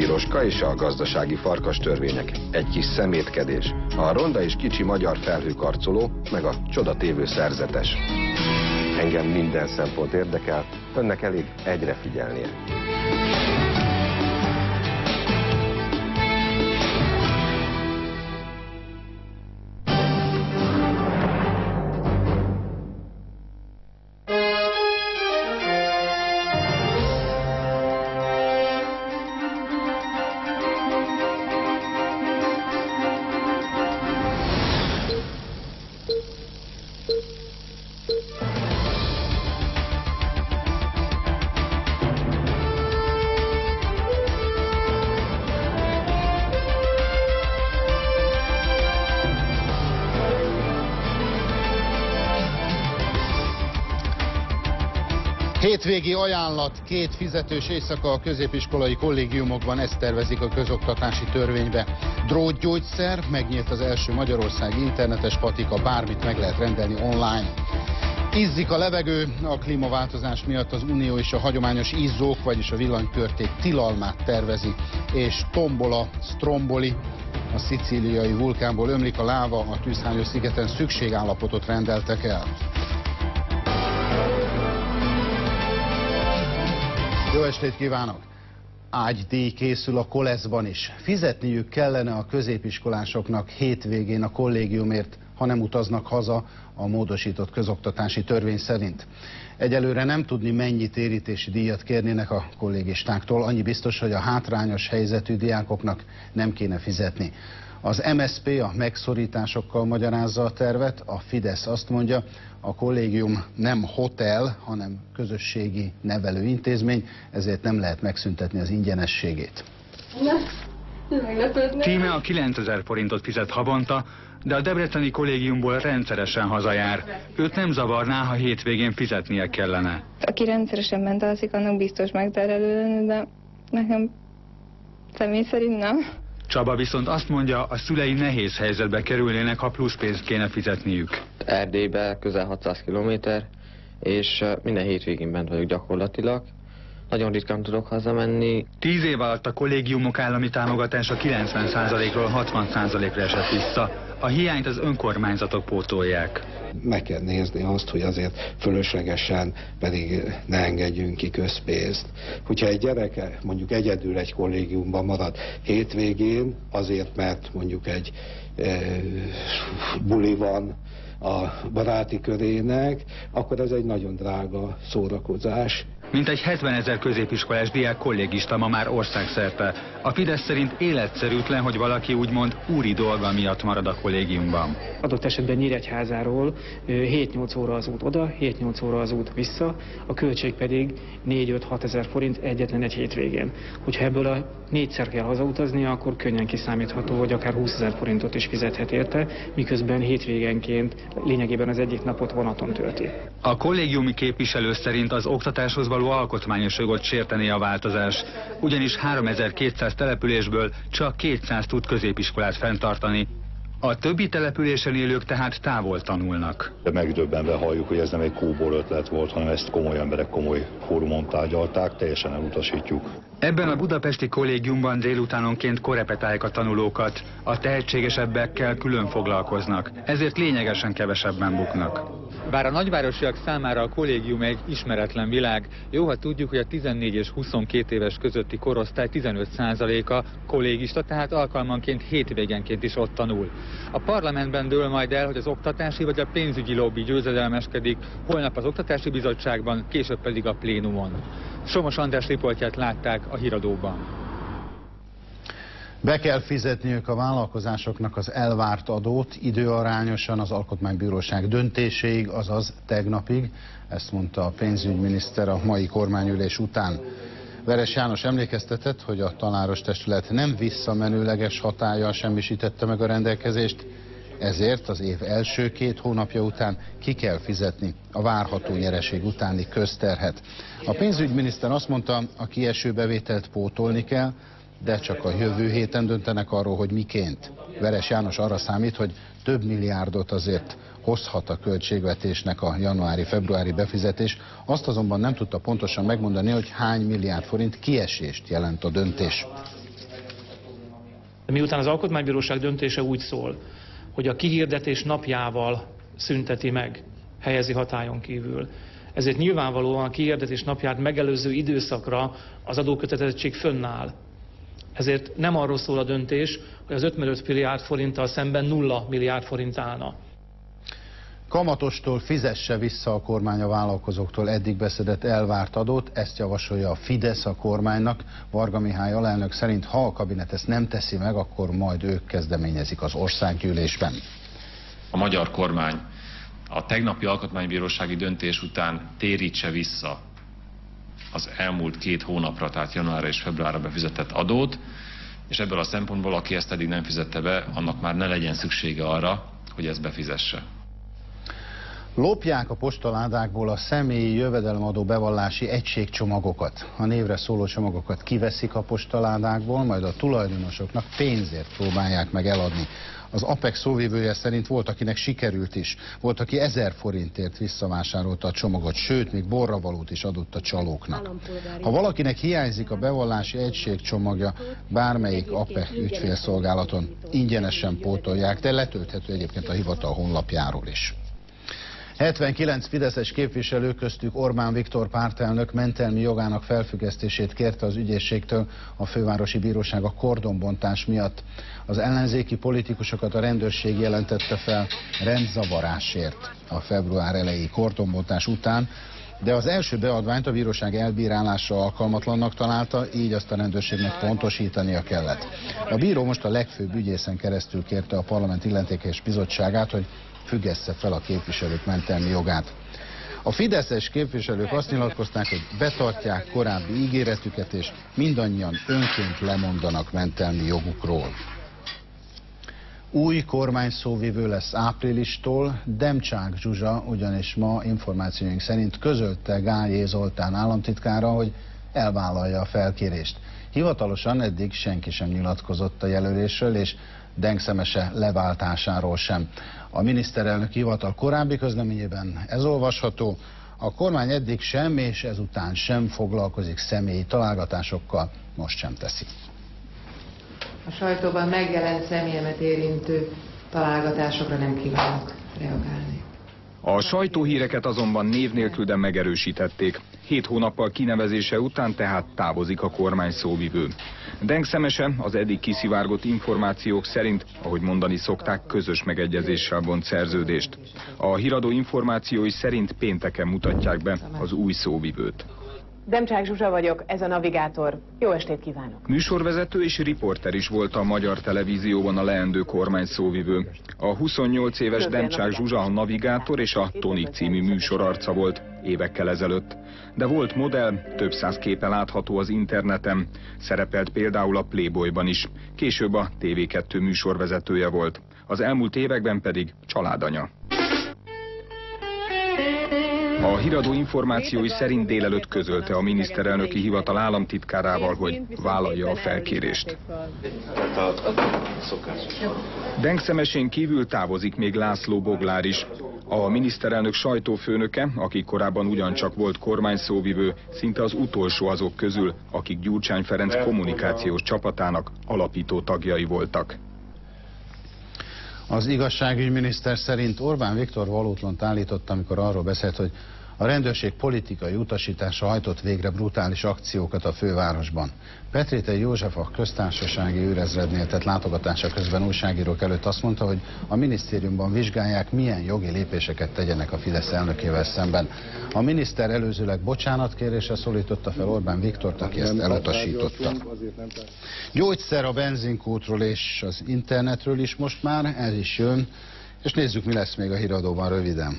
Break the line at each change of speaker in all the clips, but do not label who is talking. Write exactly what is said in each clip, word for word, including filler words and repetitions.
piroska és a gazdasági farkas törvények, egy kis szemétkedés, a ronda és kicsi magyar felhőkarcoló, meg a csodatévő szerzetes. Engem minden szempont érdekel, önnek elég egyre figyelnie.
Hétvégi ajánlat, két fizetős éjszaka a középiskolai kollégiumokban, ezt tervezik a közoktatási törvénybe. Drótgyógyszer, megnyílt az első magyarországi internetes patika, bármit meg lehet rendelni online. Izzik a levegő, a klímaváltozás miatt az Unió és a hagyományos izzók, vagyis a villanykörték tilalmát tervezi, és tombola, stromboli, a szicíliai vulkánból ömlik a láva, a Tűzhányos szigeten szükségállapotot rendeltek el. Jó estét kívánok! Ágydíj készül a Koleszban is. Fizetniük kellene a középiskolásoknak hétvégén a kollégiumért, ha nem utaznak haza a módosított közoktatási törvény szerint. Egyelőre nem tudni, mennyi térítési díjat kérnének a kollégistáktól. Annyi biztos, hogy a hátrányos helyzetű diákoknak nem kéne fizetni. Az em es zé pé a megszorításokkal magyarázza a tervet, a Fidesz azt mondja, a kollégium nem hotel, hanem közösségi nevelőintézmény, ezért nem lehet megszüntetni az ingyenességét.
Tíme a kilencezer forintot fizet havonta, de a debreceni kollégiumból rendszeresen hazajár. Őt nem zavarná, ha hétvégén fizetnie kellene.
Aki rendszeresen bent alszik, annak biztos megterelő lenne, de nekem személy szerint nem.
Csaba viszont azt mondja, a szülei nehéz helyzetbe kerülnének, ha plusz pénzt kéne fizetniük.
Erdélybe közel hatszáz kilométer, és minden hétvégén bent vagyok gyakorlatilag. Nagyon ritkán tudok hazamenni.
Tíz év alatt a kollégiumok állami támogatása kilencven százalékról hatvan százalékra esett vissza. A hiányt az önkormányzatok pótolják.
Meg kell nézni azt, hogy azért fölöslegesen pedig ne engedjünk ki közpénzt. Hogyha egy gyereke mondjuk egyedül egy kollégiumban marad hétvégén, azért mert mondjuk egy e, buli van a baráti körének, akkor ez egy nagyon drága szórakozás.
Mintegy hetvenezer középiskolás diák kollégista ma már országszerte. A Fidesz szerint életszerűtlen, hogy valaki úgymond úri dolga miatt marad a kollégiumban.
Adott esetben Nyíregyházáról hét-nyolc óra az út oda, hét-nyolc óra az út vissza, a költség pedig négy-öt-hat ezer forint egyetlen egy hétvégén. Hogyha ebből a négyszer kell hazautazni, akkor könnyen kiszámítható, hogy akár húszezer forintot is fizethet érte, miközben hétvégenként lényegében az egyik napot vonaton tölti.
A kollégiumi képviselő szerint az oktatáshoz való alkotmányos jogot sértené a változás, ugyanis háromezer-kétszáz településből csak kétszáz tud középiskolát fenntartani. A többi településen élők tehát távol tanulnak.
Megdöbbenve halljuk, hogy ez nem egy kóbor ötlet volt, hanem ezt komoly emberek komoly fórumon tárgyalták, teljesen elutasítjuk.
Ebben a budapesti kollégiumban délutánonként korepetálják a tanulókat, a tehetségesebbekkel külön foglalkoznak, ezért lényegesen kevesebben buknak. Bár a nagyvárosiak számára a kollégium egy ismeretlen világ, jó, ha tudjuk, hogy a tizennégy és huszonkét éves közötti korosztály tizenöt százaléka kollégista, tehát alkalmanként hétvégenként is ott tanul. A parlamentben dől majd el, hogy az oktatási vagy a pénzügyi lobby győzedelmeskedik, holnap az oktatási bizottságban, később pedig a plénumon. Somos András riportját látták a Híradóban.
Be kell fizetniük a vállalkozásoknak az elvárt adót időarányosan az Alkotmánybíróság döntéséig, azaz tegnapig, ezt mondta a pénzügyminiszter a mai kormányülés után. Veres János emlékeztetett, hogy a tanáros testület nem visszamenőleges hatállyal semmisítette meg a rendelkezést, ezért az év első két hónapja után ki kell fizetni a várható nyereség utáni közterhet. A pénzügyminiszter azt mondta, a kieső bevételt pótolni kell, de csak a jövő héten döntenek arról, hogy miként. Veres János arra számít, hogy több milliárdot azért hozhat a költségvetésnek a januári-februári befizetés. Azt azonban nem tudta pontosan megmondani, hogy hány milliárd forint kiesést jelent a döntés.
De miután az Alkotmánybíróság döntése úgy szól, hogy a kihirdetés napjával szünteti meg, helyezi hatályon kívül, ezért nyilvánvalóan a kihirdetés napját megelőző időszakra az adókötelezettség fönnáll. Ezért nem arról szól a döntés, hogy az ötvenöt milliárd forinttal szemben nulla milliárd forint állna.
Kamatostól fizesse vissza a kormány a vállalkozóktól eddig beszedett elvárt adót, ezt javasolja a Fidesz a kormánynak. Varga Mihály alelnök szerint, ha a kabinet ezt nem teszi meg, akkor majd ők kezdeményezik az országgyűlésben.
A magyar kormány a tegnapi alkotmánybírósági döntés után térítse vissza az elmúlt két hónapra, tehát januárra és februárra befizetett adót, és ebből a szempontból, aki ezt eddig nem fizette be, annak már ne legyen szüksége arra, hogy ezt befizesse.
Lopják a postaládákból a személyi jövedelemadó bevallási egységcsomagokat. A névre szóló csomagokat kiveszik a postaládákból, majd a tulajdonosoknak pénzért próbálják meg eladni. Az Apex szóvivője szerint volt, akinek sikerült is. Volt, aki ezer forintért visszavásárolta a csomagot, sőt, még borravalót is adott a csalóknak. Ha valakinek hiányzik a bevallási egységcsomagja, bármelyik Apex ügyfélszolgálaton ingyenesen pótolják, de letölthető egyébként a hivatal honlapjáról is. hetvenkilenc fideszes képviselő, köztük Orbán Viktor pártelnök mentelmi jogának felfüggesztését kérte az ügyészségtől a fővárosi bíróság a kordonbontás miatt. Az ellenzéki politikusokat a rendőrség jelentette fel rendzavarásért a február eleji kordonbontás után, de az első beadványt a bíróság elbírálásra alkalmatlannak találta, így azt a rendőrségnek pontosítania kellett. A bíró most a legfőbb ügyészen keresztül kérte a parlament illetékes bizottságát, hogy függessze fel a képviselők mentelmi jogát. A fideszes képviselők azt nyilatkozták, hogy betartják korábbi ígéretüket, és mindannyian önként lemondanak mentelmi jogukról. Új kormányszóvivő lesz áprilistól, Demcsák Zsuzsa ugyanis ma információink szerint közölte Gályé Zoltán államtitkára, hogy elvállalja a felkérést. Hivatalosan eddig senki sem nyilatkozott a jelölésről, és Denk Szemese leváltásáról sem. A miniszterelnök hivatal korábbi közleményében ez olvasható, a kormány eddig sem és ezután sem foglalkozik személyi találgatásokkal, most sem teszi.
A sajtóban megjelent személyemet érintő találgatásokra nem kívánok reagálni.
A sajtóhíreket azonban név nélkül, de megerősítették. Hét hónappal kinevezése után tehát távozik a kormány szóvivő. Denk Szemese az eddig kiszivárgott információk szerint, ahogy mondani szokták, közös megegyezéssel vont szerződést. A híradó információi szerint pénteken mutatják be az új szóvivőt.
Demcsák Zsuzsa vagyok, ez a Navigátor. Jó estét kívánok!
Műsorvezető és riporter is volt a Magyar Televízióban a leendő kormány szóvivő. A huszonnyolc éves Demcsák Zsuzsa a Navigátor és a Tonik című műsor arca volt évekkel ezelőtt. De volt modell, több száz képe látható az interneten. Szerepelt például a Playboyban is. Később a té vé kettő műsorvezetője volt. Az elmúlt években pedig családanya. A híradó információi szerint délelőtt közölte a miniszterelnöki hivatal államtitkárával, hogy vállalja a felkérést. Denk Szemesén kívül távozik még László Boglár is. A miniszterelnök sajtófőnöke, aki korábban ugyancsak volt kormányszóvivő, szinte az utolsó azok közül, akik Gyurcsány Ferenc kommunikációs csapatának alapító tagjai voltak.
Az igazságügyminiszter szerint Orbán Viktor valótlant állított, amikor arról beszélt, hogy a rendőrség politikai utasítása hajtott végre brutális akciókat a fővárosban. Petrétei József a köztársasági őrezrednél tett látogatása közben újságírók előtt azt mondta, hogy a minisztériumban vizsgálják, milyen jogi lépéseket tegyenek a Fidesz elnökével szemben. A miniszter előzőleg bocsánatkéréssel szólította fel Orbán Viktort, aki ezt elutasította. Gyógyszer a benzinkútról és az internetről is most már, ez is jön, és nézzük, mi lesz még a híradóban röviden.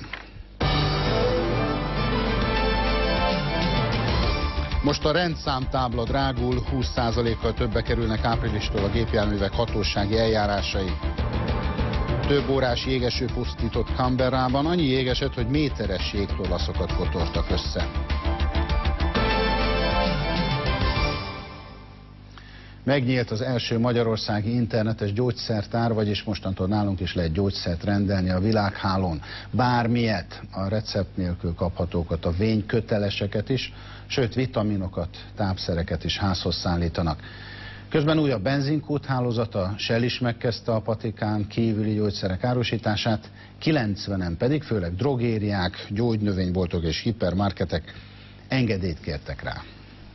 Most a rendszámtábla drágul, húsz százalékkal többe kerülnek áprilistól a gépjárművek hatósági eljárásai. Több órás jégeső pusztított Canberrában, annyi jégesett, hogy méteres jégtorlaszokat kotortak össze. Megnyílt az első magyarországi internetes gyógyszertár, vagyis mostantól nálunk is lehet gyógyszert rendelni a világhálón. Bármilyet, a recept nélkül kaphatókat, a vényköteleseket is, sőt vitaminokat, tápszereket is házhoz szállítanak. Közben újabb benzinkúthálózat, a Shell is megkezdte a patikán kívüli gyógyszerek árusítását, kilencvenen pedig, főleg drogériák, gyógynövényboltok és hipermarketek engedélyt kértek rá.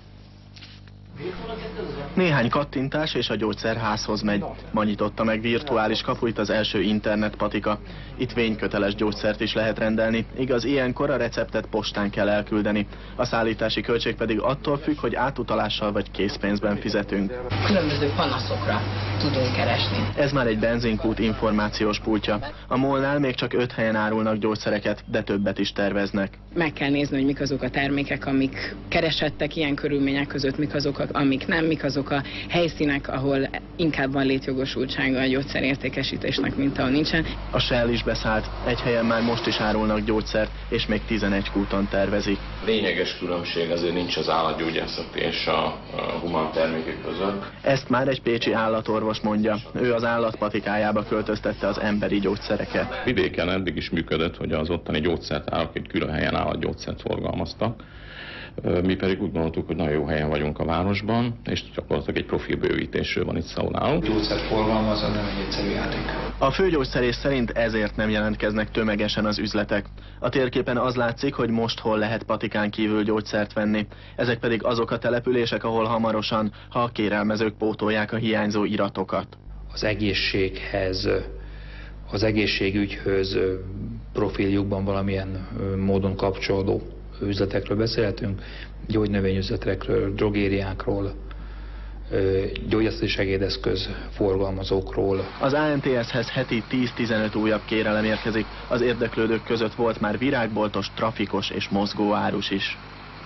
Néhány kattintás és a gyógyszerházhoz megy. Ma nyitotta meg virtuális kapuit az első internetpatika. Itt vényköteles gyógyszert is lehet rendelni, igaz, ilyenkor a receptet postán kell elküldeni. A szállítási költség pedig attól függ, hogy átutalással vagy készpénzben fizetünk.
Különböző panaszokra tudunk keresni.
Ez már egy benzinkút információs pultja. A MOL-nál még csak öt helyen árulnak gyógyszereket, de többet is terveznek.
Meg kell nézni, hogy mik azok a termékek, amik keresettek ilyen körülmények között, mik azok, amik nem, mik azok a helyszínek, ahol inkább van létjogosultsága a gyógyszerértékesítésnek, mint ahol nincsen.
A Shell is beszállt, egy helyen már most is árulnak gyógyszert, és még tizenegy kúton tervezik.
Lényeges különbség azért nincs az állatgyógyászat és a humán termékek között.
Ezt már egy pécsi állatorvos mondja. Ő az állatpatikájába költöztette az emberi gyógyszereket.
Vidéken eddig is működött, hogy az ottani gyógyszertárak egy külön helyen állatgyógyszert forgalmaztak. Mi pedig úgy gondoltuk, hogy nagyon jó helyen vagyunk a városban, és gyakorlatilag egy profilbővítésről van itt szó nálunk.
Gyógyszert forgalmaz, az nem egy egyszerű játék.
A főgyógyszerész szerint ezért nem jelentkeznek tömegesen az üzletek. A térképen az látszik, hogy most hol lehet patikán kívül gyógyszert venni. Ezek pedig azok a települések, ahol hamarosan, ha a kérelmezők pótolják a hiányzó iratokat.
Az egészséghez, az egészségügyhöz profiljukban valamilyen módon kapcsolódó üzletekről beszélhetünk, gyógynövényüzletekről, drogériákról, gyógyászati segédeszköz forgalmazókról.
Az á en té es-hez heti tíz-tizenöt újabb kérelem érkezik. Az érdeklődők között volt már virágboltos, trafikos és mozgóárus is.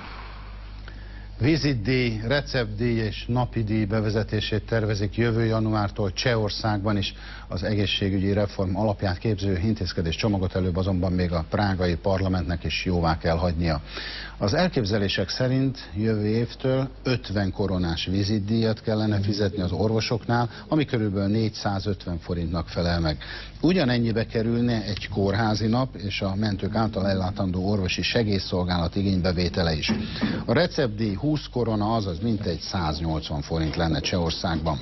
Vizitdíj, receptdíj és napidíj bevezetését tervezik jövő januártól Csehországban is. Az egészségügyi reform alapját képző intézkedés csomagot előbb azonban még a prágai parlamentnek is jóvá kell hagynia. Az elképzelések szerint jövő évtől ötven koronás vizitdíjat kellene fizetni az orvosoknál, ami körülbelül négyszázötven forintnak felel meg. Ugyanennyibe kerülne egy kórházi nap és a mentők által ellátandó orvosi segélyszolgálat igénybevétele is. A receptdíj húsz korona, azaz mintegy száznyolcvan forint lenne Csehországban.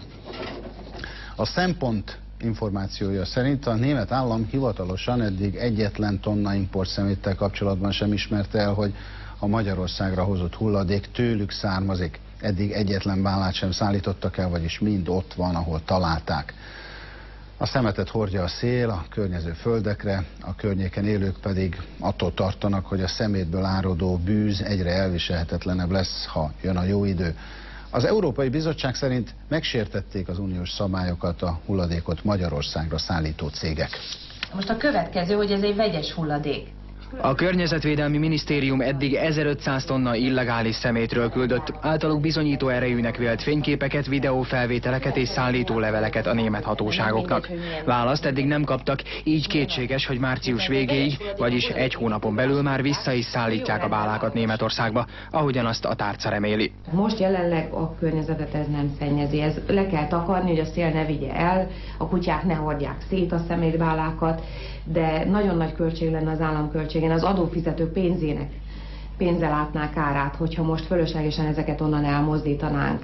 A Szempont információja szerint a német állam hivatalosan eddig egyetlen tonna importszeméttel kapcsolatban sem ismerte el, hogy a Magyarországra hozott hulladék tőlük származik. Eddig egyetlen bálát sem szállítottak el, vagyis mind ott van, ahol találták. A szemetet hordja a szél a környező földekre, a környéken élők pedig attól tartanak, hogy a szemétből áradó bűz egyre elviselhetetlenebb lesz, ha jön a jó idő. Az Európai Bizottság szerint megsértették az uniós szabályokat a hulladékot Magyarországra szállító cégek.
Most a következő, hogy ez egy vegyes hulladék.
A Környezetvédelmi Minisztérium eddig ezerötszáz tonna illegális szemétről küldött, általuk bizonyító erejűnek vélt fényképeket, videófelvételeket és szállítóleveleket a német hatóságoknak. Választ eddig nem kaptak, így kétséges, hogy március végéig, vagyis egy hónapon belül már vissza is szállítják a bálákat Németországba, ahogyan azt a tárca reméli.
Most jelenleg a környezetet ez nem szennyezi, ez le kell takarni, hogy a szél ne vigye el, a kutyák ne hordják szét a szemétbálákat, de nagyon nagy költség lenne az államköltségén, az adófizetők pénzének, pénzzel látnák árát, hogyha most fölöslegesen ezeket onnan elmozdítanánk.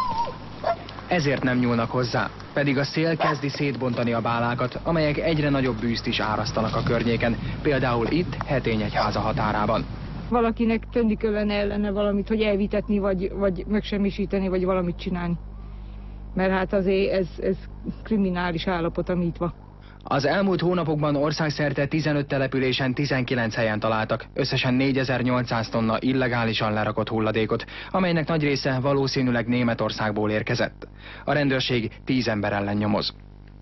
Ezért nem nyúlnak hozzá, pedig a szél kezdi szétbontani a bálákat, amelyek egyre nagyobb bűzt is árasztanak a környéken, például itt Hetényegyháza határában.
Valakinek tenni kellene ellene valamit, hogy elvitetni, vagy, vagy megsemmisíteni, vagy valamit csinálni. Mert hát azért ez, ez kriminális állapot, ami itt van.
Az elmúlt hónapokban országszerte tizenöt településen tizenkilenc helyen találtak összesen négyezer-nyolcszáz tonna illegálisan lerakott hulladékot, amelynek nagy része valószínűleg Németországból érkezett. A rendőrség tíz ember ellen nyomoz.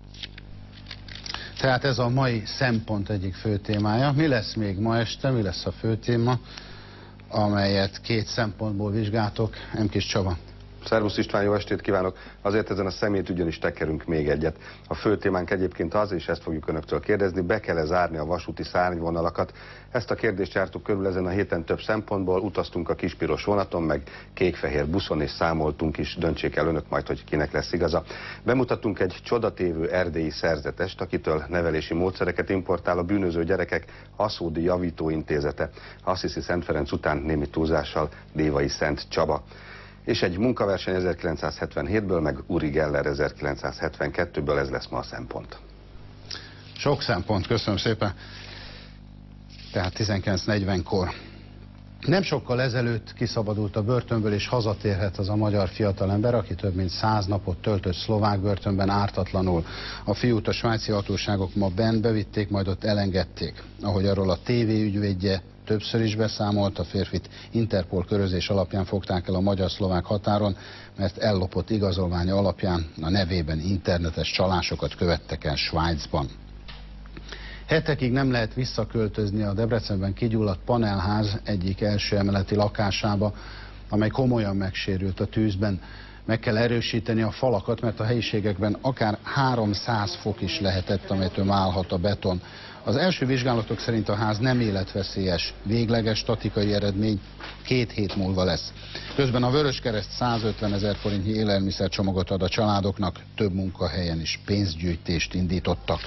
Tehát ez a mai Szempont egyik fő témája. Mi lesz még ma este, mi lesz a fő téma, amelyet két szempontból vizsgáltok? Emkis Csaba.
Szervusz István, jó estét kívánok! Azért ezen a szemétügyön is tekerünk még egyet. A fő témánk egyébként az, és ezt fogjuk önöktől kérdezni, be kell-e zárni a vasúti szárnyvonalakat? Ezt a kérdést jártuk körül ezen a héten több szempontból, utaztunk a kispiros vonaton, meg kék-fehér buszon, és számoltunk is, döntsék el önök majd, hogy kinek lesz igaza. Bemutattunk egy csodatévő erdélyi szerzetest, akitől nevelési módszereket importál a bűnöző gyerekek Aszódi Javító Intézete. Assisi Szent Ferenc után némi túlzással Dévai Szent Csaba. és egy munkaverseny ezerkilencszázhetvenhétből, meg Uri Geller ezerkilencszázhetvenkettőből, ez lesz ma a szempont.
Sok szempont, köszönöm szépen. Tehát tizenkilenc negyvenkor. Nem sokkal ezelőtt kiszabadult a börtönből, és hazatérhet az a magyar fiatalember, aki több mint száz napot töltött szlovák börtönben ártatlanul. A fiút a svájci hatóságok ma benn bevitték, majd ott elengedték. Ahogy arról a té vé ügyvédje többször is beszámolt, a férfit Interpol körözés alapján fogták el a magyar-szlovák határon, mert ellopott igazolványa alapján a nevében internetes csalásokat követtek el Svájcban. Hetekig nem lehet visszaköltözni a Debrecenben kigyulladt panelház egyik első emeleti lakásába, amely komolyan megsérült a tűzben. Meg kell erősíteni a falakat, mert a helyiségekben akár háromszáz fok is lehetett, amelyettől válhat a beton. Az első vizsgálatok szerint a ház nem életveszélyes, végleges statikai eredmény két hét múlva lesz. Közben a Vöröskereszt százötven ezer forintnyi élelmiszercsomagot ad a családoknak, több munkahelyen is pénzgyűjtést indítottak.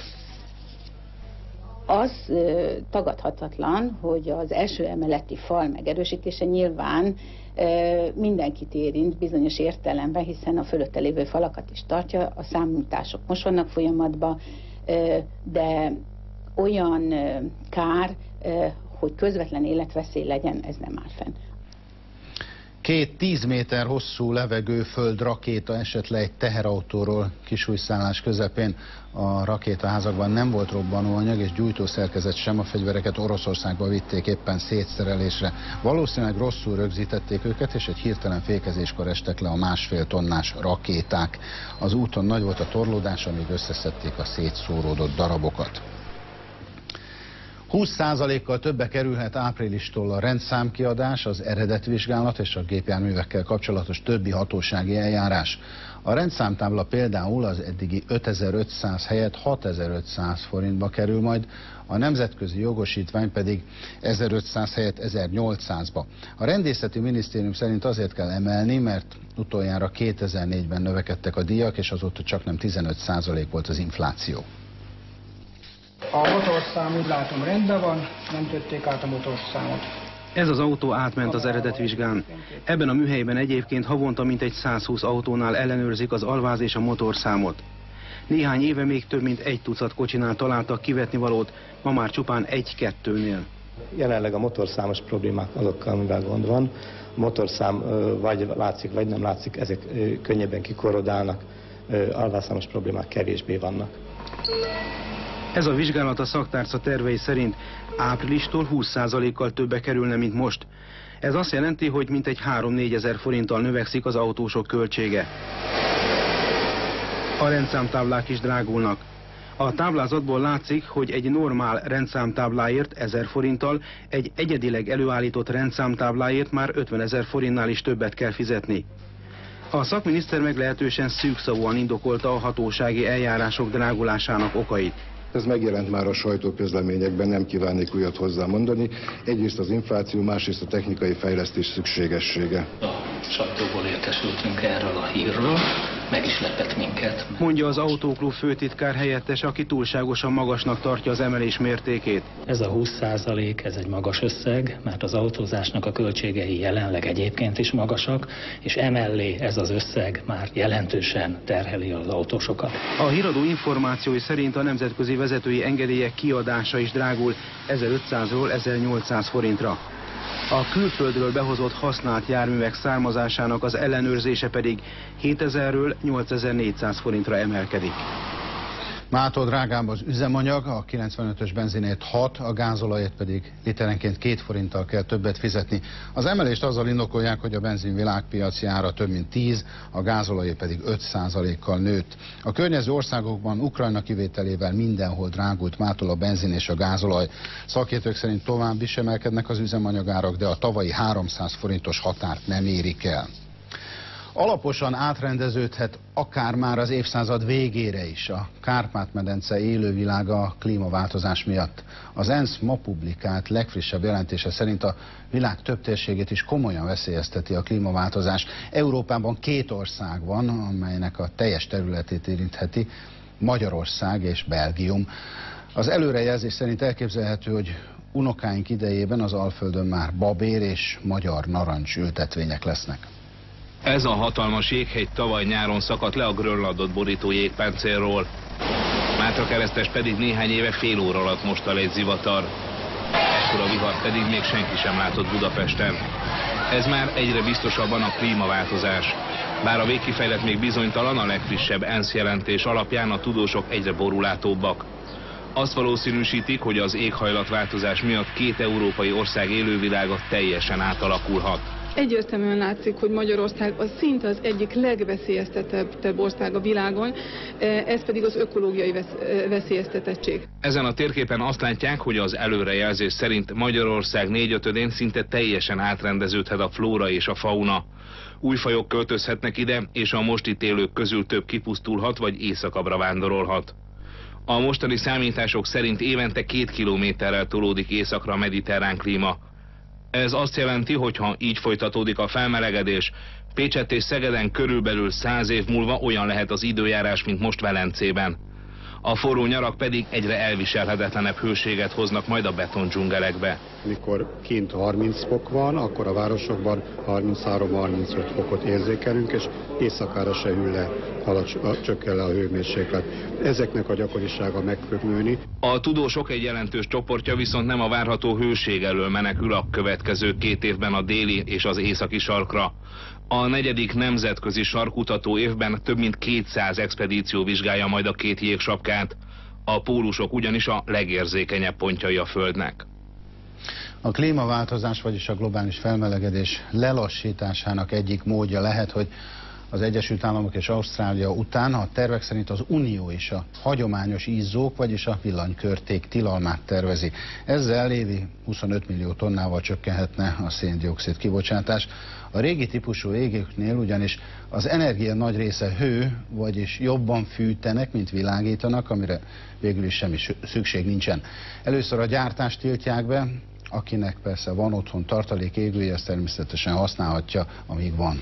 Az ö, tagadhatatlan, hogy az első emeleti fal megerősítése nyilván ö, mindenkit érint bizonyos értelemben, hiszen a fölötte lévő falakat is tartja, a számítások most vannak folyamatban, ö, de olyan ö, kár, ö, hogy közvetlen életveszély legyen, ez nem áll fenn.
Két tíz méter hosszú levegőföld rakéta esett le egy teherautóról kisújszállás közepén. A rakétaházakban nem volt robbanóanyag és gyújtószerkezet sem, a fegyvereket Oroszországba vitték éppen szétszerelésre. Valószínűleg rosszul rögzítették őket, és egy hirtelen fékezéskor estek le a másfél tonnás rakéták. Az úton nagy volt a torlódás, amíg összeszedték a szétszóródott darabokat. húsz százalékkal többe kerülhet áprilistól a rendszámkiadás, az eredetvizsgálat és a gépjárművekkel kapcsolatos többi hatósági eljárás. A rendszámtábla például az eddigi ötezer-ötszáz helyett hatezer-ötszáz forintba kerül majd, a nemzetközi jogosítvány pedig ezerötszáz helyett ezernyolcszázba. A rendészeti minisztérium szerint azért kell emelni, mert utoljára kétezer-négyben növekedtek a díjak, és azóta csaknem tizenöt százalék volt az infláció.
A motorszám úgy látom rendben van, nem tették át a motorszámot.
Ez az autó átment az eredetvizsgán. Ebben a műhelyben egyébként havonta mintegy százhúsz autónál ellenőrzik az alváz és a motorszámot. Néhány éve még több mint egy tucat kocsinál találtak kivetnivalót, ma már csupán egy-kettőnél.
Jelenleg a motorszámos problémák azokkal, amivel gond van. A motorszám vagy látszik, vagy nem látszik, ezek könnyebben kikorodálnak, alvásszámos problémák kevésbé vannak.
Ez a vizsgálat a szaktárca tervei szerint áprilistól húsz százalékkal többe kerülne, mint most. Ez azt jelenti, hogy mintegy három-négyezer forinttal növekszik az autósok költsége. A rendszámtáblák is drágulnak. A táblázatból látszik, hogy egy normál rendszámtábláért ezer forinttal, egy egyedileg előállított rendszámtábláért már ötvenezer forintnál is többet kell fizetni. A szakminiszter meglehetősen szűkszavúan indokolta a hatósági eljárások drágulásának okait.
Ez megjelent már a sajtóközleményekben, nem kívánnék újat hozzámondani. Egyrészt az infláció, másrészt a technikai fejlesztés szükségessége.
A sajtóból értesültünk erről a hírről, meg is lepett minket.
Mondja az Autóklub főtitkár helyettes, aki túlságosan magasnak tartja az emelés mértékét.
Ez a húsz százalék, ez egy magas összeg, mert az autózásnak a költségei jelenleg egyébként is magasak, és emellé ez az összeg már jelentősen terheli az autósokat.
A híradó információi szerint a nemzetközi vezetői engedélyek kiadása is drágul ezerötszázról ezernyolcszáz forintra. A külföldről behozott használt járművek származásának az ellenőrzése pedig hétezerről nyolcezer-négyszáz forintra emelkedik.
Mától drágább az üzemanyag, a kilencvenötös benzinét hat, a gázolajét pedig literenként két forinttal kell többet fizetni. Az emelést azzal indokolják, hogy a benzin világpiaci ára több mint tíz, a gázolajé pedig öt százalékkal nőtt. A környező országokban Ukrajna kivételével mindenhol drágult mától a benzin és a gázolaj. Szakértők szerint tovább is emelkednek az üzemanyagárak, de a tavalyi háromszáz forintos határt nem érik el. Alaposan átrendeződhet akár már az évszázad végére is a Kárpát-medence élővilága a klímaváltozás miatt. Az ENSZ ma publikált legfrissebb jelentése szerint a világ több térségét is komolyan veszélyezteti a klímaváltozás. Európában két ország van, amelynek a teljes területét érintheti, Magyarország és Belgium. Az előrejelzés szerint elképzelhető, hogy unokáink idejében az Alföldön már babér és magyar narancs ültetvények lesznek.
Ez a hatalmas jéghegy tavaly nyáron szakadt le a Grönlandot borító jégpáncélról. Mátrakeresztes pedig néhány éve fél óra alatt mosta le egy zivatar. Ekkora vihart pedig még senki sem látott Budapesten. Ez már egyre biztosabban a klímaváltozás. Bár a végkifejlet még bizonytalan, a legfrissebb ENSZ jelentés alapján a tudósok egyre borulátóbbak. Azt valószínűsítik, hogy az éghajlatváltozás miatt két európai ország élővilága teljesen átalakulhat.
Egyértelműen látszik, hogy Magyarország az szinte az egyik legveszélyeztetettebb ország a világon, ez pedig az ökológiai veszélyeztetettség.
Ezen a térképen azt látják, hogy az előrejelzés szerint Magyarország négyötödén szinte teljesen átrendeződhet a flóra és a fauna. Új fajok költözhetnek ide, és a most itt élők közül több kipusztulhat vagy északabbra vándorolhat. A mostani számítások szerint évente két kilométerrel tolódik északra a mediterrán klíma. Ez azt jelenti, hogy ha így folytatódik a felmelegedés, Pécsett és Szegeden körülbelül száz év múlva olyan lehet az időjárás, mint most Velencében. A forró nyarak pedig egyre elviselhetetlenebb hőséget hoznak majd a betondzsungelekbe.
Mikor kint harminc fok van, akkor a városokban harminchárom-harmincöt fokot érzékelünk, és éjszakára se hűl le, halad, csökken le a hőmérséklet. Ezeknek a gyakorisága meg fog nőni.
A tudósok egy jelentős csoportja viszont nem a várható hőség elől menekül a következő két évben a déli és az északi sarkra. A negyedik nemzetközi sarkkutató évben több mint kétszáz expedíció vizsgálja majd a két jégsapkát. A pólusok ugyanis a legérzékenyebb pontjai a Földnek.
A klímaváltozás, vagyis a globális felmelegedés lelassításának egyik módja lehet, hogy az Egyesült Államok és Ausztrália után a tervek szerint az Unió is a hagyományos izzók, vagyis a villanykörték tilalmát tervezi. Ezzel évi huszonöt millió tonnával csökkenhetne a szén-dioxid kibocsátás. A régi típusú égőknél ugyanis az energia nagy része hő, vagyis jobban fűtenek, mint világítanak, amire végül is semmi szükség nincsen. Először a gyártást tiltják be, akinek persze van otthon tartalék égője, ezt természetesen használhatja, amíg van.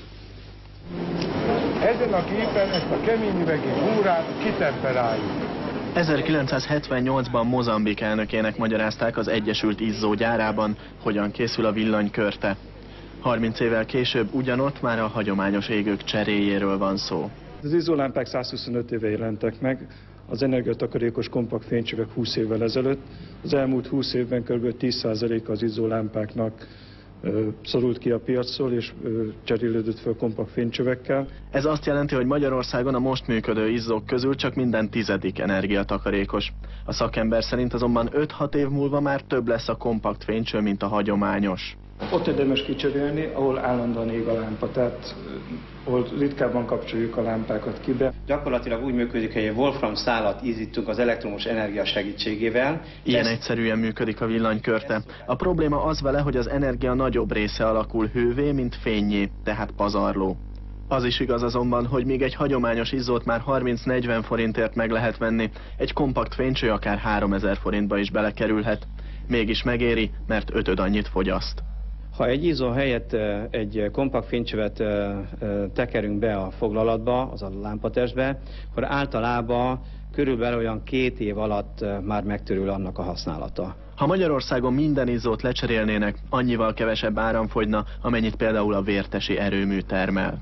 Ezen a képen ezt a kemény üvegű búrát kitemperáljuk.
ezerkilencszázhetvennyolcban Mozambik elnökének magyarázták az Egyesült Izzó gyárában, hogyan készül a villanykörte. harminc évvel később ugyanott már a hagyományos égők cseréjéről van szó.
Az izzólámpák száz huszonöt éve jelentek meg, az energiatakarékos kompakt fénycsövek húsz évvel ezelőtt. Az elmúlt húsz évben kb. tíz százaléka az izzólámpáknak szorult ki a piacról és cserélődött fel kompakt fénycsövekkel.
Ez azt jelenti, hogy Magyarországon a most működő izzók közül csak minden tizedik energiatakarékos. A szakember szerint azonban öt-hat év múlva már több lesz a kompakt fénycső, mint a hagyományos.
Ott érdemes kicserélni, ahol állandóan ég a lámpa, tehát ahol ritkábban kapcsoljuk a lámpákat kibe.
Gyakorlatilag úgy működik, hogy egy wolfram szálat ízítunk az elektromos energia segítségével.
Ilyen egyszerűen működik a villanykörte. A probléma az vele, hogy az energia nagyobb része alakul hővé, mint fénnyé, tehát pazarló. Az is igaz azonban, hogy még egy hagyományos izzót már harminc-negyven forintért meg lehet venni, egy kompakt fénycső akár háromezer forintba is belekerülhet. Mégis megéri, mert ötöd annyit fogyaszt.
Ha egy izzó helyett egy kompakt fénycsövet tekerünk be a foglalatba, az a lámpatestbe, akkor általában körülbelül olyan két év alatt már megtörül annak a használata.
Ha Magyarországon minden izzót lecserélnének, annyival kevesebb áram fogyna, amennyit például a vértesi erőmű termel.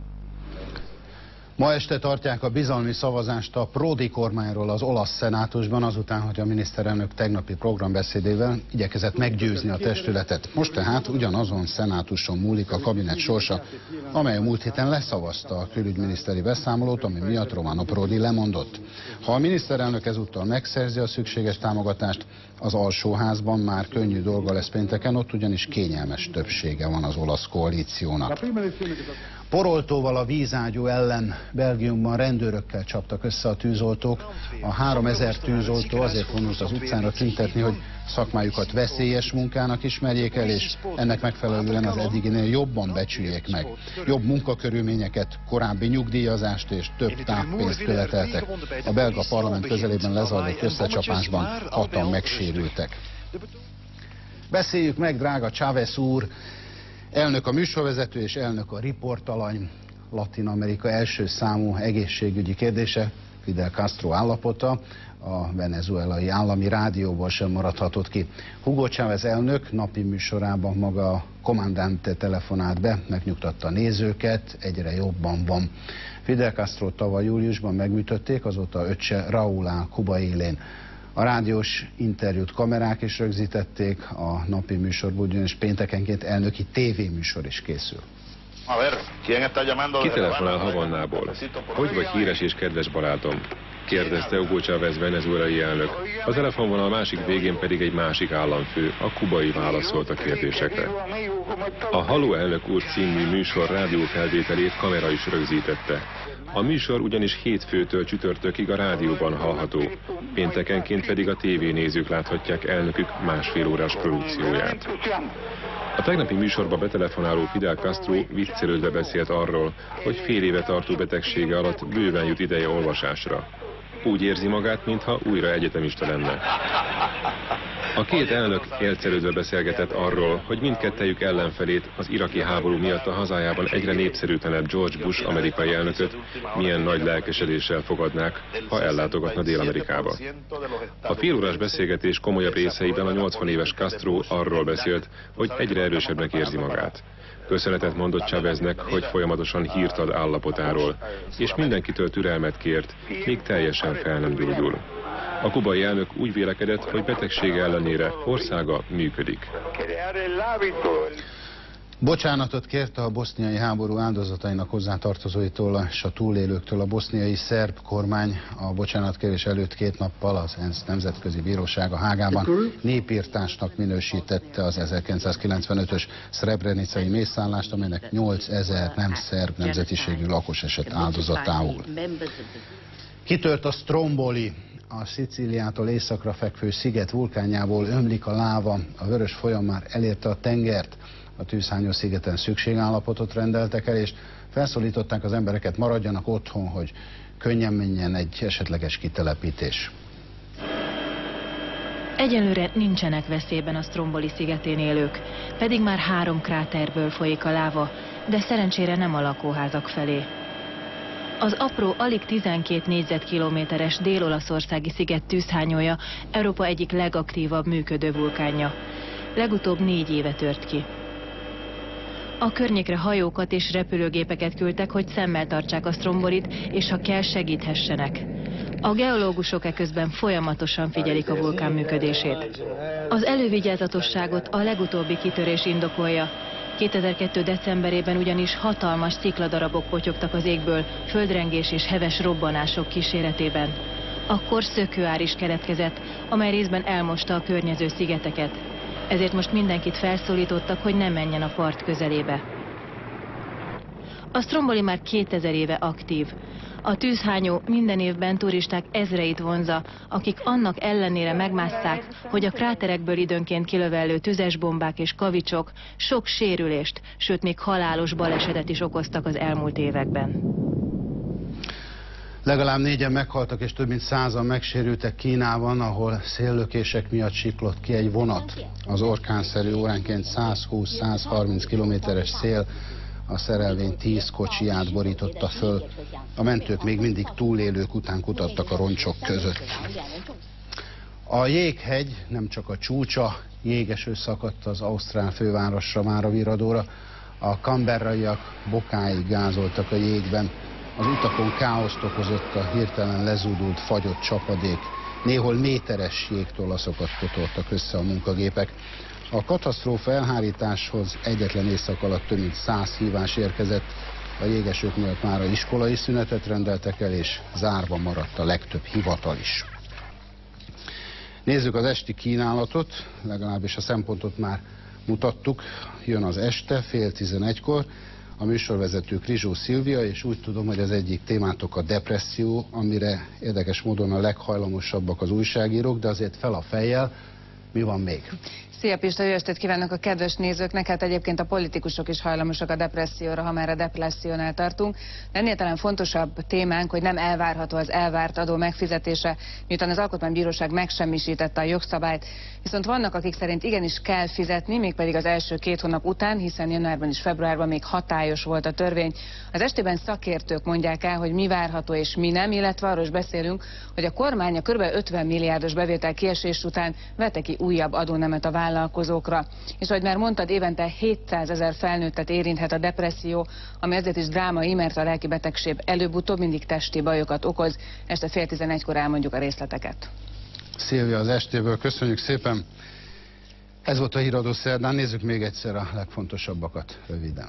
Ma este tartják a bizalmi szavazást a Prodi kormányról az olasz szenátusban, azután, hogy a miniszterelnök tegnapi programbeszédével igyekezett meggyőzni a testületet. Most tehát ugyanazon szenátuson múlik a kabinet sorsa, amely a múlt héten leszavazta a külügyminiszteri beszámolót, ami miatt Romano Prodi lemondott. Ha a miniszterelnök ezúttal megszerzi a szükséges támogatást, az alsóházban már könnyű dolga lesz pénteken, ott ugyanis kényelmes többsége van az olasz koalíciónak. Poroltóval a vízágyú ellen Belgiumban rendőrökkel csaptak össze a tűzoltók. A háromezer tűzoltó azért vonult az utcára tüntetni, hogy szakmájukat veszélyes munkának ismerjék el, és ennek megfelelően az eddiginél jobban becsüljék meg. Jobb munkakörülményeket, korábbi nyugdíjazást és több táppénzt követeltek. A belga parlament közelében lezajlott összecsapásban hatan megsérültek. Beszéljük meg, drága Chávez úr! Elnök a műsorvezető és elnök a riportalany, Latin Amerika első számú egészségügyi kérdése. Fidel Castro állapota a venezuelai állami rádióból sem maradhatott ki. Hugo Chávez elnök napi műsorában maga a kommandante telefonált be, megnyugtatta a nézőket, egyre jobban van. Fidel Castro tavaly júliusban megműtötték, azóta öccse Raúl áll Kuba élén. A rádiós interjút kamerák is rögzítették, a napi műsorból ugyanis péntekenként elnöki tévéműsor is készül.
Ki telefonál Havannából? Hogy vagy híres és kedves barátom? Kérdezte Hugo Chávez venezuelai elnök. A telefonvonal másik végén pedig egy másik államfő, a kubai válaszolt a kérdésekre. A Halló elnök úr című műsor rádiófelvételét kamera is rögzítette. A műsor ugyanis hétfőtől csütörtökig a rádióban hallható, péntekenként pedig a tévénézők láthatják elnökük másfél órás produkcióját. A tegnapi műsorba betelefonáló Fidel Castro viccelődve beszélt arról, hogy fél éve tartó betegsége alatt bőven jut ideje olvasásra. Úgy érzi magát, mintha újra egyetemista lenne. A két elnök élcelődve beszélgetett arról, hogy mindkettejük ellenfelét, az iraki háború miatt a hazájában egyre népszerűtlenebb George Bush amerikai elnököt milyen nagy lelkesedéssel fogadnák, ha ellátogatna Dél-Amerikába. A félórás beszélgetés komolyabb részeiben a nyolcvan éves Castro arról beszélt, hogy egyre erősebbnek érzi magát. Köszönetet mondott Cháveznek, hogy folyamatosan hírt ad állapotáról, és mindenkitől türelmet kért, míg teljesen fel nem gyógyul. A kubai elnök úgy vélekedett, hogy betegsége ellenére országa működik.
Bocsánatot kérte a boszniai háború áldozatainak hozzátartozóitól és a túlélőktől a boszniai szerb kormány. A bocsánatkérés előtt két nappal az ENSZ Nemzetközi Bírósága Hágában népirtásnak minősítette az ezerkilencszázkilencvenötös szrebrenicai mészállást, amelynek nyolcezer nem szerb nemzetiségű lakos esett áldozatául. Kitört a Stromboli, a Szicíliától északra fekvő sziget vulkánjából ömlik a láva, a vörös folyam már elérte a tengert. A tűzhányó szigeten szükségállapotot rendeltek el, és felszólították az embereket, maradjanak otthon, hogy könnyen menjen egy esetleges kitelepítés.
Egyelőre nincsenek veszélyben a Stromboli szigetén élők, pedig már három kráterből folyik a láva, de szerencsére nem a lakóházak felé. Az apró, alig tizenkét négyzetkilométeres dél-olaszországi sziget tűzhányója Európa egyik legaktívabb működő vulkánja. Legutóbb négy éve tört ki. A környékre hajókat és repülőgépeket küldtek, hogy szemmel tartsák a Strombolit, és ha kell, segíthessenek. A geológusok eközben folyamatosan figyelik a vulkán működését. Az elővigyázatosságot a legutóbbi kitörés indokolja. kétezer-kettő decemberében ugyanis hatalmas szikladarabok potyogtak az égből, földrengés és heves robbanások kíséretében. Akkor szökőár is keletkezett, amely részben elmosta a környező szigeteket. Ezért most mindenkit felszólítottak, hogy ne menjen a part közelébe. A Stromboli már kétezer éve aktív. A tűzhányó minden évben turisták ezreit vonza, akik annak ellenére megmásszák, hogy a kráterekből időnként kilövellő tüzes bombák és kavicsok sok sérülést, sőt még halálos balesetet is okoztak az elmúlt években.
Legalább négyen meghaltak és több mint százan megsérültek Kínában, ahol széllökések miatt siklott ki egy vonat. Az orkánszerű óránként százhúsz-százharminc kilométeres szél a szerelvény tíz kocsiját borította föl. A mentők még mindig túlélők után kutattak a roncsok között. A jéghegy nem csak a csúcsa, jégeső szakadt az ausztrál fővárosra, már a Viradóra. A canberraiak bokáig gázoltak a jégben. Az utakon káoszt okozott a hirtelen lezúdult, fagyott csapadék. Néhol méteres jégtolaszokat potoltak össze a munkagépek. A katasztrófa elhárításhoz egyetlen éjszak alatt több mint száz hívás érkezett. A jégesők miatt már a iskolai szünetet rendeltek el, és zárva maradt a legtöbb hivatal is. Nézzük az esti kínálatot, legalábbis a szempontot már mutattuk. Jön az este, fél tizenegykor. A műsorvezető Krizsó Szilvia, és úgy tudom, hogy az egyik témátok a depresszió, amire érdekes módon a leghajlamosabbak az újságírók, de azért fel a fejjel, Mi van még?
Szia Pista, jó estét kívánok a kedves nézőknek. Hát egyébként a politikusok is hajlamosak a depresszióra, ha már a depressziónál tartunk. De ennél talán fontosabb témánk, hogy nem elvárható az elvárt adó megfizetése, miután az Alkotmánybíróság megsemmisítette a jogszabályt. Viszont vannak, akik szerint igenis kell fizetni, mégpedig az első két hónap után, hiszen januárban és februárban még hatályos volt a törvény. Az estében szakértők mondják el, hogy mi várható és mi nem, illetve arról is beszélünk, hogy a kormány a kb. ötven milliárdos bevétel kiesés után vette ki újabb adónemet a vállalkozókra. És ahogy már mondtad, évente hétszázezer felnőttet érinthet a depresszió, ami azért is drámai, mert a lelki betegség előbb-utóbb mindig testi bajokat okoz. Este fél tizenegykor elmondjuk a részleteket.
Szilvia az estéből, köszönjük szépen. Ez volt a Híradó szerdán, nézzük még egyszer a legfontosabbakat röviden.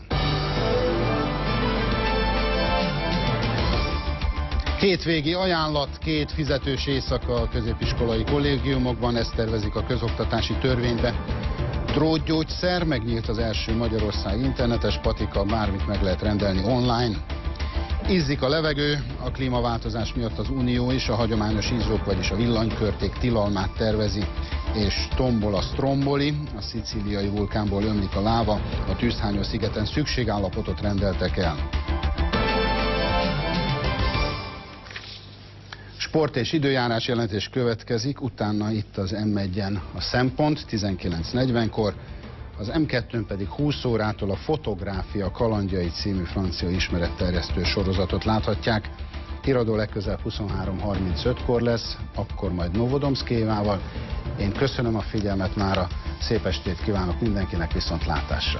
Hétvégi ajánlat, két fizetős éjszaka a középiskolai kollégiumokban, ezt tervezik a közoktatási törvénybe. Drótgyógyszer, megnyílt az első Magyarország internetes patika, bármit meg lehet rendelni online. Izzik a levegő, a klímaváltozás miatt az Unió is a hagyományos izzók, vagyis a villanykörték tilalmát tervezi, és tombol a Stromboli, a szicíliai vulkánból ömlik a láva, a tűzhányó szigeten szükségállapotot rendeltek el. Sport és időjárás jelentés következik, utána itt az M egyen a Szempont tizenkilenc negyvenkor, az M kettőn pedig húsz órától a Fotográfia kalandjai című francia ismeretterjesztő sorozatot láthatják. Híradó legközelebb huszonhárom harmincötkor lesz, akkor majd Novodomszkéjával. Én köszönöm a figyelmet mára, szép estét kívánok mindenkinek, viszontlátásra!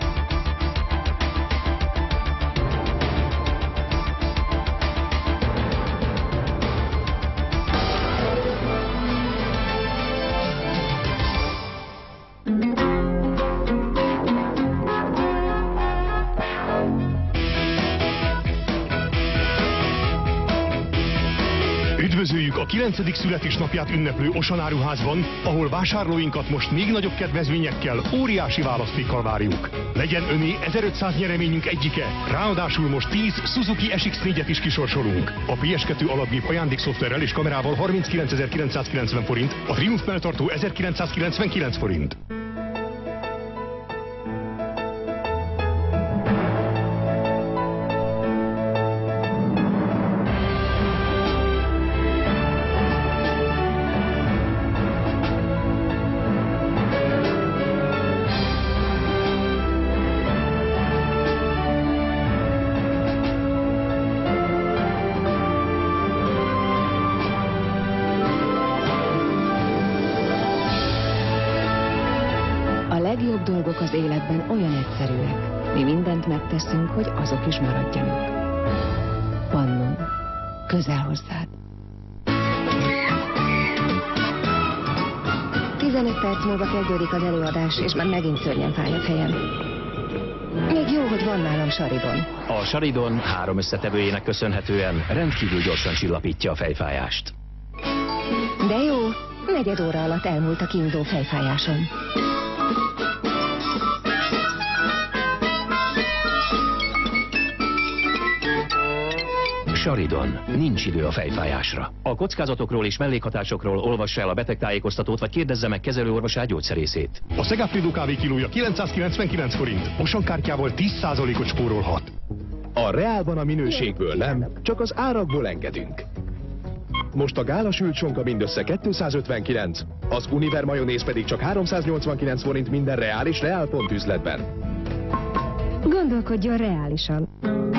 Üdvözöljük a kilencedik születésnapját ünneplő Osan áruházban, ahol vásárlóinkat most még nagyobb kedvezményekkel, óriási választékkal várjuk. Legyen öné ezerötszáz nyereményünk egyike, ráadásul most tíz Suzuki S X négyet is kisorsolunk. A P S kettő alapgép ajándékszoftverrel és kamerával harminckilencezer-kilencszázkilencven forint, a Triumph melltartó ezerkilencszázkilencvenkilenc forint.
A legjobb dolgok az életben olyan egyszerűek. Mi mindent megteszünk, hogy azok is maradjanak. Pannon. Közel hozzád.
tizenöt perc múlva kezdődik az előadás, és már megint szörnyen fáj a fejem. Még jó, hogy van nálam Saridon.
A Saridon három összetevőjének köszönhetően rendkívül gyorsan csillapítja a fejfájást.
De jó, negyed óra alatt elmúlt a kiindó fejfájásom.
Saridon. Nincs idő a fejfájásra. A kockázatokról és mellékhatásokról olvassa el a betegtájékoztatót, vagy kérdezze meg kezelőorvosát, gyógyszerészét.
A Szegafridó kávé kilója kilencszázkilencvenkilenc forint. Osan kártyával tíz százalékot spórolhat.
A Reálban a minőségből nem, csak az árakból engedünk. Most a gála sült sonka mindössze kétszázötvenkilenc, az Univer majonéz pedig csak háromszáznyolcvankilenc forint minden Reál és Reál pont üzletben.
Gondolkodjon reálisan.